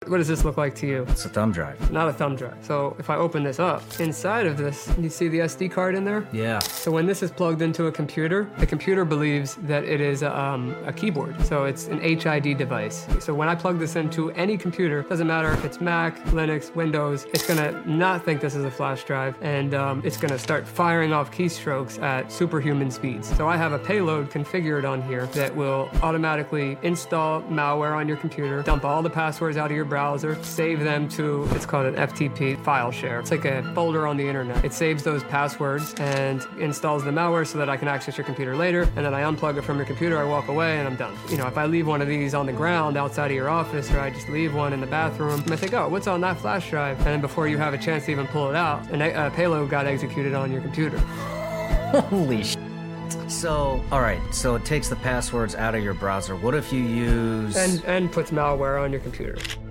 What does this look like to you? It's a thumb drive. Not a thumb drive. So if I open this up, inside of this, you see the SD card in there? Yeah. So when this is plugged into a computer, the computer believes that it is a keyboard. So it's an HID device. So when I plug this into any computer, doesn't matter if it's Mac, Linux, Windows, it's gonna not think this is a flash drive, and it's gonna start firing off keystrokes at superhuman speeds. So I have a payload configured on here that will automatically install malware on your computer, dump all the passwords out of your browser, save them to, it's called an FTP file share. It's like a folder on the internet. It saves those passwords and installs the malware so that I can access your computer later, and then I unplug it from your computer, I walk away, and I'm done. You know, if I leave one of these on the ground outside of your office, or I just leave one in the bathroom, I think, oh, what's on that flash drive? And then before you have a chance to even pull it out, a payload got executed on your computer. Holy shit. So, all right, so it takes the passwords out of your browser. What if you use... And puts malware on your computer.